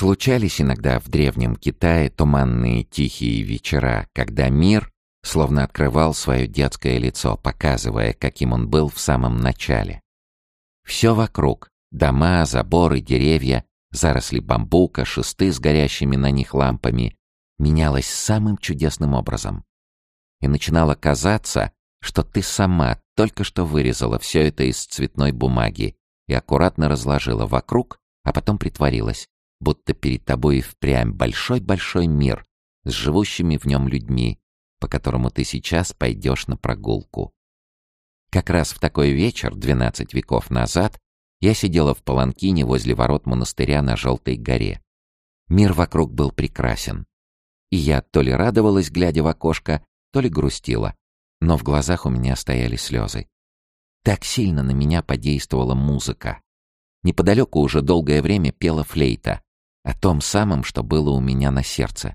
Случались иногда в древнем Китае туманные тихие вечера, когда мир словно открывал свое детское лицо, показывая, каким он был в самом начале. Все вокруг — дома, заборы, деревья, заросли бамбука, шесты с горящими на них лампами — менялось самым чудесным образом. И начинало казаться, что ты сама только что вырезала все это из цветной бумаги и аккуратно разложила вокруг, а потом притворилась, будто перед тобой и впрямь большой-большой мир с живущими в нем людьми, по которому ты сейчас пойдешь на прогулку. Как раз в такой вечер, 12 веков назад, я сидела в паланкине возле ворот монастыря на Желтой горе. Мир вокруг был прекрасен. И я то ли радовалась, глядя в окошко, то ли грустила, но в глазах у меня стояли слезы. Так сильно на меня подействовала музыка. Неподалеку уже долгое время пела флейта, о том самом, что было у меня на сердце.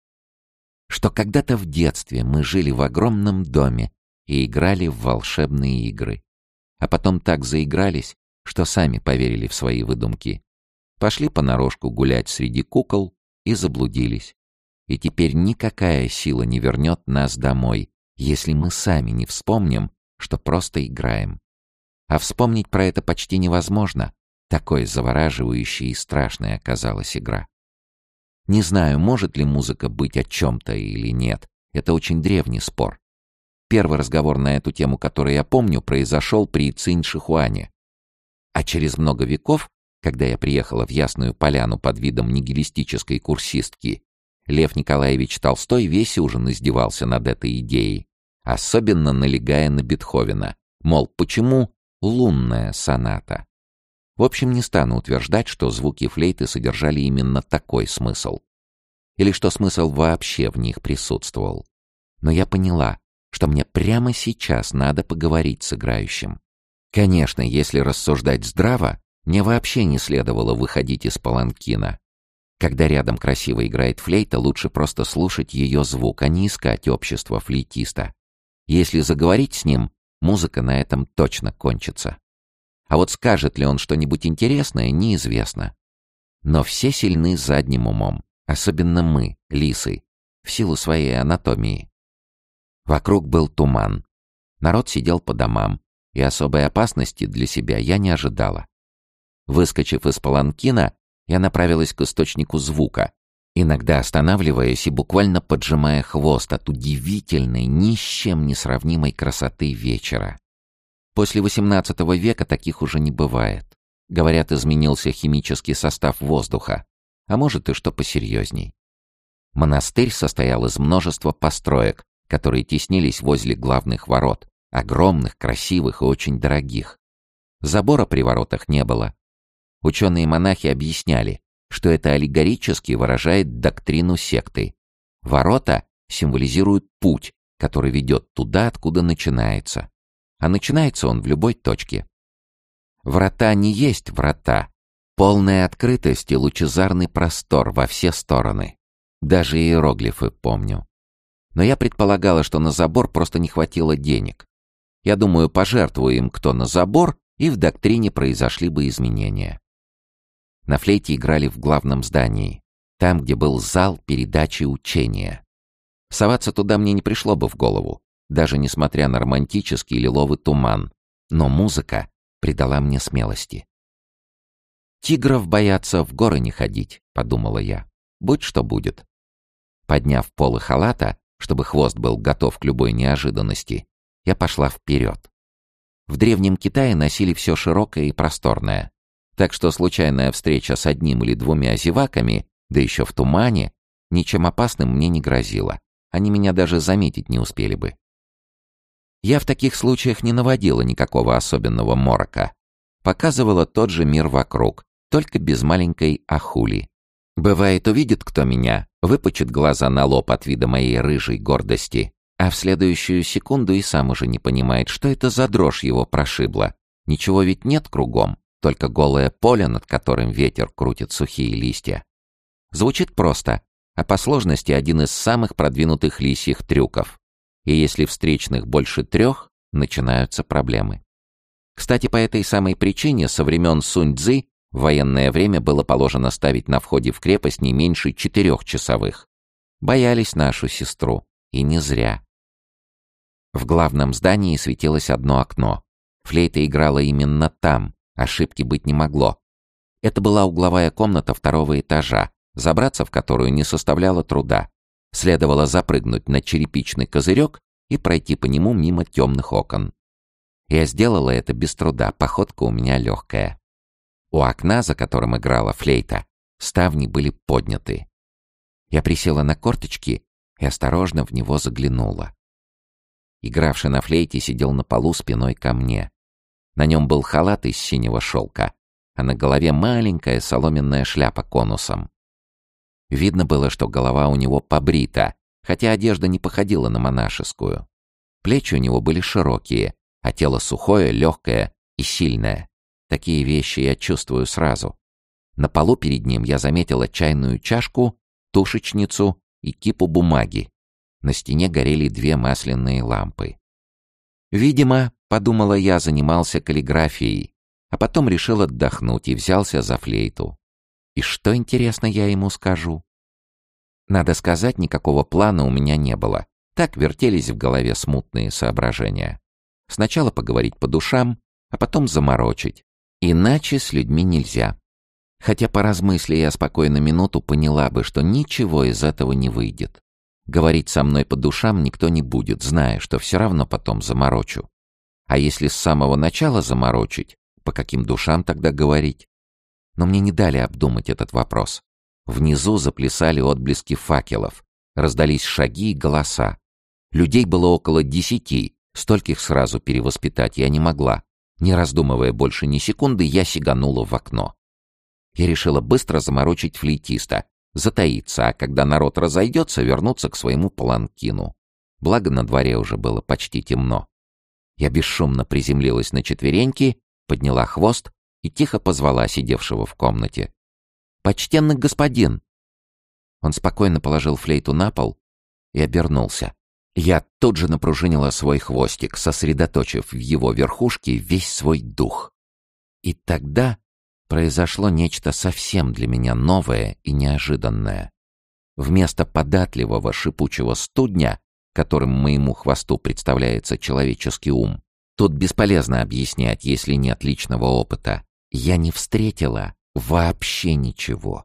Что когда-то в детстве мы жили в огромном доме и играли в волшебные игры. А потом так заигрались, что сами поверили в свои выдумки. Пошли понарошку гулять среди кукол и заблудились. И теперь никакая сила не вернет нас домой, если мы сами не вспомним, что просто играем. А вспомнить про это почти невозможно. Такой завораживающей и страшной оказалась игра. Не знаю, может ли музыка быть о чем-то или нет. Это очень древний спор. Первый разговор на эту тему, который я помню, произошел при Цинь-Шихуане. А через много веков, когда я приехала в Ясную Поляну под видом нигилистической курсистки, Лев Николаевич Толстой весь ужин издевался над этой идеей, особенно налегая на Бетховена. Мол, почему лунная соната? В общем, не стану утверждать, что звуки флейты содержали именно такой смысл. Или что смысл вообще в них присутствовал. Но я поняла, что мне прямо сейчас надо поговорить с играющим. Конечно, если рассуждать здраво, мне вообще не следовало выходить из паланкина. Когда рядом красиво играет флейта, лучше просто слушать ее звук, а не искать общество флейтиста. Если заговорить с ним, музыка на этом точно кончится. А вот скажет ли он что-нибудь интересное, неизвестно. Но все сильны задним умом, особенно мы, лисы, в силу своей анатомии. Вокруг был туман. Народ сидел по домам, и особой опасности для себя я не ожидала. Выскочив из паланкина, я направилась к источнику звука, иногда останавливаясь и буквально поджимая хвост от удивительной, ни с чем не сравнимой красоты вечера. После XVIII века таких уже не бывает. Говорят, изменился химический состав воздуха, а может и что посерьезней. Монастырь состоял из множества построек, которые теснились возле главных ворот, огромных, красивых и очень дорогих. Забора при воротах не было. Ученые-монахи объясняли, что это аллегорически выражает доктрину секты. Ворота символизируют путь, который ведет туда, откуда начинается. А начинается он в любой точке. Врата не есть врата. Полная открытость и лучезарный простор во все стороны. Даже иероглифы помню. Но я предполагала, что на забор просто не хватило денег. Я думаю, пожертвую им кто на забор, и в доктрине произошли бы изменения. На флейте играли в главном здании, там, где был зал передачи учения. Соваться туда мне не пришло бы в голову, даже несмотря на романтический лиловый туман, но музыка придала мне смелости. «Тигров боятся в горы не ходить», — подумала я. «Будь что будет». Подняв полы халата, чтобы хвост был готов к любой неожиданности, я пошла вперед. В Древнем Китае носили все широкое и просторное, так что случайная встреча с одним или двумя зеваками, да еще в тумане, ничем опасным мне не грозила. Они меня даже заметить не успели бы. Я в таких случаях не наводила никакого особенного морока. Показывала тот же мир вокруг, только без маленькой ахули. Бывает, увидит кто меня, выпучит глаза на лоб от вида моей рыжей гордости, а в следующую секунду и сам уже не понимает, что это за дрожь его прошибла. Ничего ведь нет кругом, только голое поле, над которым ветер крутит сухие листья. Звучит просто, а по сложности один из самых продвинутых лисьих трюков. И если встречных больше 3, начинаются проблемы. Кстати, по этой самой причине со времен Сунь-Цзы В военное время было положено ставить на входе в крепость не меньше 4-часовых. Боялись нашу сестру. И не зря. В главном здании светилось одно окно. Флейта играла именно там. Ошибки быть не могло. Это была угловая комната 2-го этажа, забраться в которую не составляло труда. Следовало запрыгнуть на черепичный козырек и пройти по нему мимо темных окон. Я сделала это без труда, походка у меня легкая. У окна, за которым играла флейта, ставни были подняты. Я присела на корточки и осторожно в него заглянула. Игравший на флейте сидел на полу спиной ко мне. На нем был халат из синего шелка, а на голове маленькая соломенная шляпа конусом. Видно было, что голова у него побрита, хотя одежда не походила на монашескую. Плечи у него были широкие, а тело сухое, легкое и сильное. Такие вещи я чувствую сразу. На полу перед ним я заметила чайную чашку, тушечницу и кипу бумаги. На стене горели 2 масляные лампы. Видимо, подумала я, занимался каллиграфией, а потом решил отдохнуть и взялся за флейту. И что, интересно, я ему скажу? Надо сказать, никакого плана у меня не было. Так вертелись в голове смутные соображения. Сначала поговорить по душам, а потом заморочить. Иначе с людьми нельзя. Хотя, поразмыслив я спокойно минуту, поняла бы, что ничего из этого не выйдет. Говорить со мной по душам никто не будет, зная, что все равно потом заморочу. А если с самого начала заморочить, по каким душам тогда говорить? Но мне не дали обдумать этот вопрос. Внизу заплясали отблески факелов, раздались шаги и голоса. Людей было около 10, стольких сразу перевоспитать я не могла. Не раздумывая больше ни секунды, я сиганула в окно. Я решила быстро заморочить флейтиста, затаиться, а когда народ разойдется, вернуться к своему паланкину. Благо на дворе уже было почти темно. Я бесшумно приземлилась на четвереньки, подняла хвост и тихо позвала сидевшего в комнате. «Почтенный господин!» Он спокойно положил флейту на пол и обернулся. Я тут же напружинила свой хвостик, сосредоточив в его верхушке весь свой дух. И тогда произошло нечто совсем для меня новое и неожиданное. Вместо податливого шипучего студня, которым моему хвосту представляется человеческий ум, тут бесполезно объяснять, если нет личного опыта, я не встретила вообще ничего.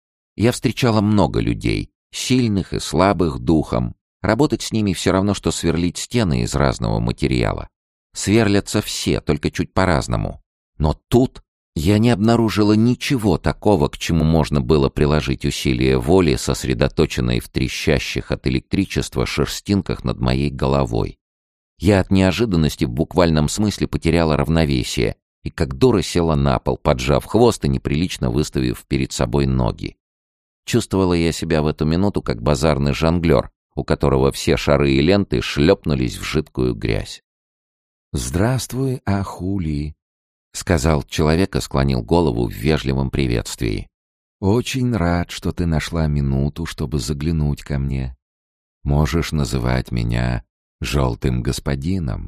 Я встречала много людей, сильных и слабых духом. Работать с ними все равно, что сверлить стены из разного материала. Сверлятся все, только чуть по-разному. Но тут я не обнаружила ничего такого, к чему можно было приложить усилия воли, сосредоточенные в трещащих от электричества шерстинках над моей головой. Я от неожиданности в буквальном смысле потеряла равновесие и как дура села на пол, поджав хвост и неприлично выставив перед собой ноги. Чувствовала я себя в эту минуту как базарный жонглер, у которого все шары и ленты шлепнулись в жидкую грязь. «Здравствуй, Ахули», — сказал человек и склонил голову в вежливом приветствии. «Очень рад, что ты нашла минуту, чтобы заглянуть ко мне. Можешь называть меня Желтым господином».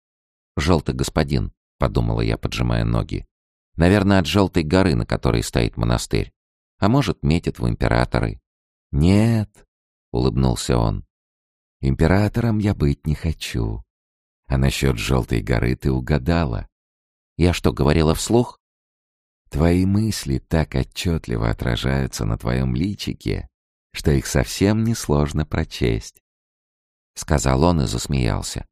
«Желтый господин», — подумала я, поджимая ноги. «Наверное, от Желтой горы, на которой стоит монастырь. А может, метит в императоры». «Нет», — улыбнулся он, — «императором я быть не хочу. А насчет Желтой горы ты угадала». «Я что, говорила вслух?» «Твои мысли так отчетливо отражаются на твоем личике, что их совсем несложно прочесть», — сказал он и засмеялся.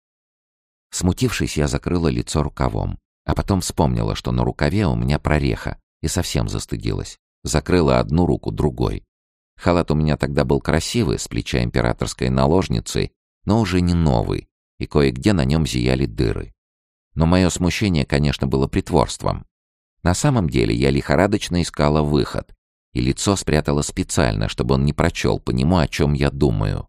Смутившись, я закрыла лицо рукавом, а потом вспомнила, что на рукаве у меня прореха, и совсем застыдилась. Закрыла одну руку другой. Халат у меня тогда был красивый, с плеча императорской наложницы, но уже не новый, и кое-где на нем зияли дыры. Но мое смущение, конечно, было притворством. На самом деле я лихорадочно искала выход, и лицо спрятала специально, чтобы он не прочел по нему, о чем я думаю.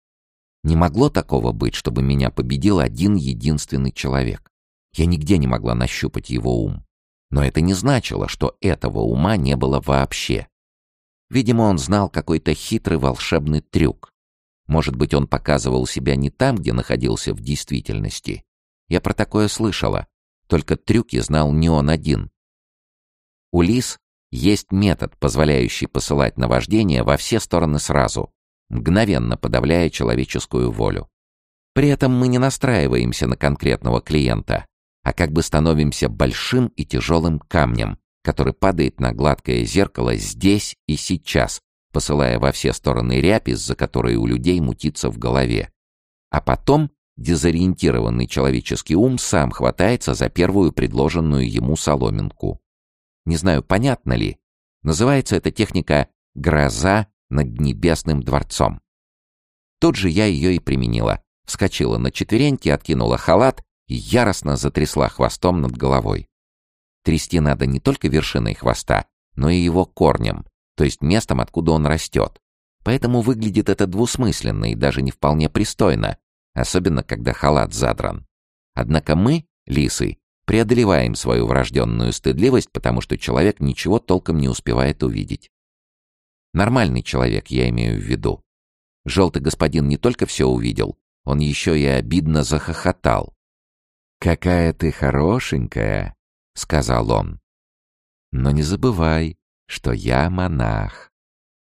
Не могло такого быть, чтобы меня победил один единственный человек. Я нигде не могла нащупать его ум. Но это не значило, что этого ума не было вообще. Видимо, он знал какой-то хитрый волшебный трюк. Может быть, он показывал себя не там, где находился в действительности. Я про такое слышала. Только трюки знал не он один. У лис есть метод, позволяющий посылать наваждение во все стороны сразу, мгновенно подавляя человеческую волю. При этом мы не настраиваемся на конкретного клиента, а как бы становимся большим и тяжелым камнем, который падает на гладкое зеркало здесь и сейчас, посылая во все стороны рябь, из-за которой у людей мутится в голове. А потом дезориентированный человеческий ум сам хватается за первую предложенную ему соломинку. Не знаю, понятно ли, называется эта техника «гроза над небесным дворцом». Тут же я ее и применила. Вскочила на четвереньки, откинула халат и яростно затрясла хвостом над головой. Трясти надо не только вершиной хвоста, но и его корнем, то есть местом, откуда он растет. Поэтому выглядит это двусмысленно и даже не вполне пристойно, особенно когда халат задран. Однако мы, лисы, преодолеваем свою врожденную стыдливость, потому что человек ничего толком не успевает увидеть. Нормальный человек, я имею в виду. Желтый господин не только все увидел, он еще и обидно захохотал. «Какая ты хорошенькая!» — сказал он. «Но не забывай, что я монах».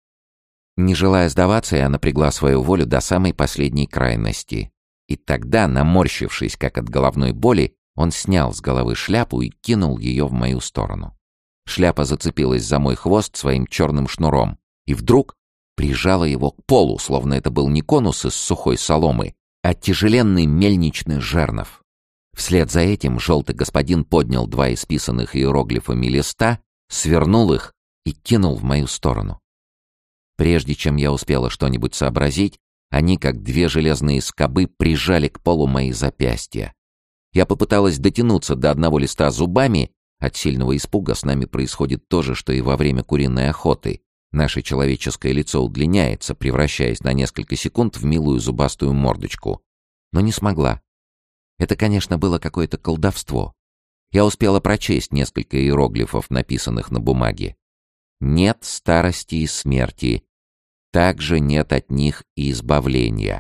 Не желая сдаваться, я напрягла свою волю до самой последней крайности. И тогда, наморщившись как от головной боли, он снял с головы шляпу и кинул ее в мою сторону. Шляпа зацепилась за мой хвост своим черным шнуром и вдруг прижала его к полу, словно это был не конус из сухой соломы, а тяжеленный мельничный жернов. Вслед за этим желтый господин поднял два исписанных иероглифами листа, свернул их и кинул в мою сторону. Прежде чем я успела что-нибудь сообразить, они, как две железные скобы, прижали к полу мои запястья. Я попыталась дотянуться до одного листа зубами. От сильного испуга с нами происходит то же, что и во время куриной охоты. Наше человеческое лицо удлиняется, превращаясь на несколько секунд в милую зубастую мордочку. Но не смогла. Это, конечно, было какое-то колдовство. Я успела прочесть несколько иероглифов, написанных на бумаге. «Нет старости и смерти. Также нет от них и избавления».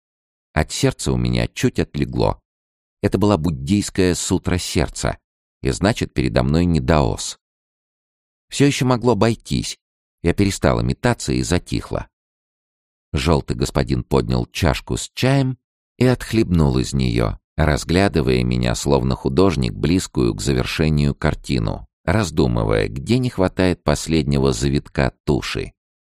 От сердца у меня чуть отлегло. Это была буддийская сутра сердца, и значит, передо мной не даос. Все еще могло обойтись. Я перестала метаться и затихла. Желтый господин поднял чашку с чаем и отхлебнул из нее, разглядывая меня, словно художник, близкую к завершению картину, раздумывая, где не хватает последнего завитка туши.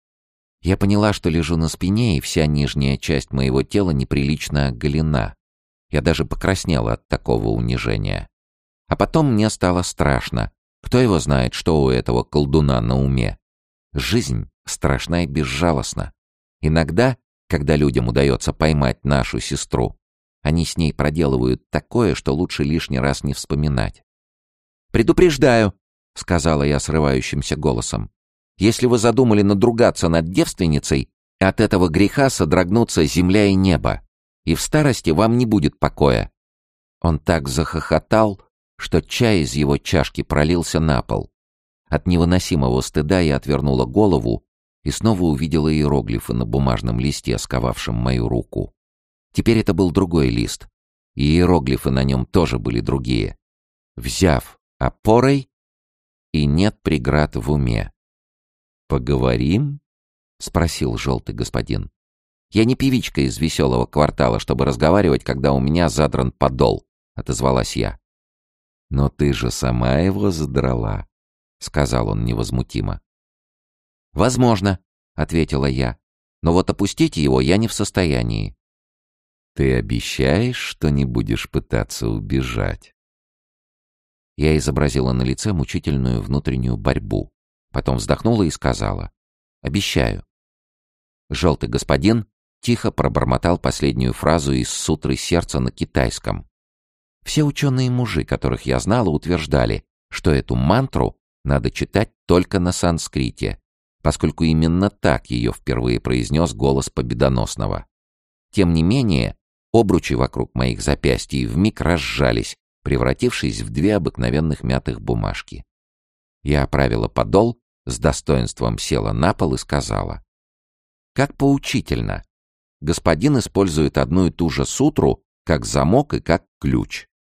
Я поняла, что лежу на спине, и вся нижняя часть моего тела неприлично оголена. Я даже покраснела от такого унижения. А потом мне стало страшно. Кто его знает, что у этого колдуна на уме? Жизнь страшна и безжалостна. Иногда, когда людям удается поймать нашу сестру, они с ней проделывают такое, что лучше лишний раз не вспоминать. «Предупреждаю», — сказала я срывающимся голосом, «если вы задумали надругаться над девственницей, от этого греха содрогнутся земля и небо, и в старости вам не будет покоя». Он так захохотал, что чай из его чашки пролился на пол. От невыносимого стыда я отвернула голову и снова увидела иероглифы на бумажном листе, сковавшем мою руку. Теперь это был другой лист, и иероглифы на нем тоже были другие. «Взяв опорой, и нет преград в уме». «Поговорим?» — спросил желтый господин. «Я не певичка из веселого квартала, чтобы разговаривать, когда у меня задран подол», — отозвалась я. «Но ты же сама его задрала», — сказал он невозмутимо. «Возможно», — ответила я, — «но вот опустить его я не в состоянии». «Ты обещаешь, что не будешь пытаться убежать?» Я изобразила на лице мучительную внутреннюю борьбу, потом вздохнула и сказала: «Обещаю». Желтый господин тихо пробормотал последнюю фразу из сутры сердца на китайском. Все ученые-мужи, которых я знала, утверждали, что эту мантру надо читать только на санскрите, поскольку именно так ее впервые произнес голос Победоносного. Тем не менее, обручи вокруг моих запястий вмиг разжались, превратившись в две обыкновенных мятых бумажки. Я оправила подол, с достоинством села на пол и сказала: «Как поучительно! Господин использует одну и ту же сутру как замок и как ключ.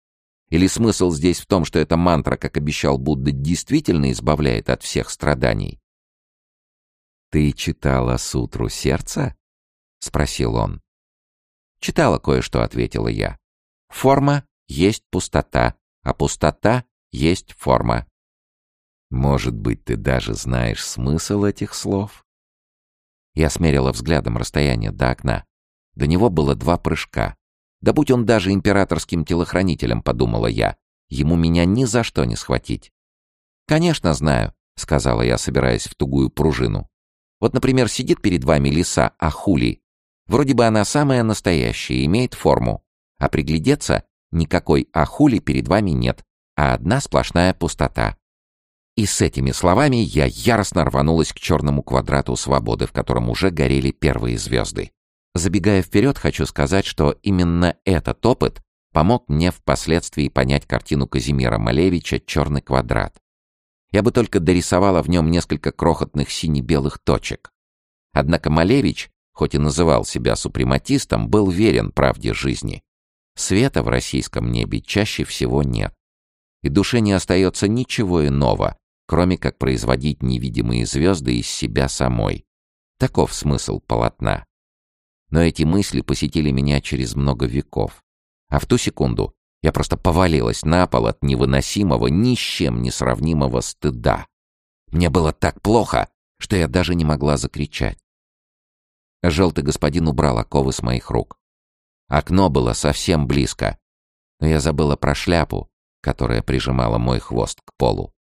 Или смысл здесь в том, что эта мантра, как обещал Будда, действительно избавляет от всех страданий? «Ты читала сутру сердца?» — спросил он. «Читала кое-что», — ответила я. «Форма есть пустота, а пустота есть форма». «Может быть, ты даже знаешь смысл этих слов?» Я смерила взглядом расстояние до окна. До него было 2 прыжка. Да будь он даже императорским телохранителем, подумала я, ему меня ни за что не схватить. «Конечно, знаю», — сказала я, собираясь в тугую пружину. «Вот, например, сидит перед вами лиса Ахули. Вроде бы она самая настоящая, имеет форму. А приглядеться, никакой Ахули перед вами нет, а одна сплошная пустота». И с этими словами я яростно рванулась к черному квадрату свободы, в котором уже горели первые звезды. Забегая вперед, хочу сказать, что именно этот опыт помог мне впоследствии понять картину Казимира Малевича «Черный квадрат». Я бы только дорисовала в нем несколько крохотных сине-белых точек. Однако Малевич, хоть и называл себя супрематистом, был верен правде жизни. Света в российском небе чаще всего нет. И душе не остается ничего иного, кроме как производить невидимые звезды из себя самой. Таков смысл полотна. Но эти мысли посетили меня через много веков. А в ту секунду я просто повалилась на пол от невыносимого, ни с чем не сравнимого стыда. Мне было так плохо, что я даже не могла закричать. Желтый господин убрал оковы с моих рук. Окно было совсем близко, но я забыла про шляпу, которая прижимала мой хвост к полу.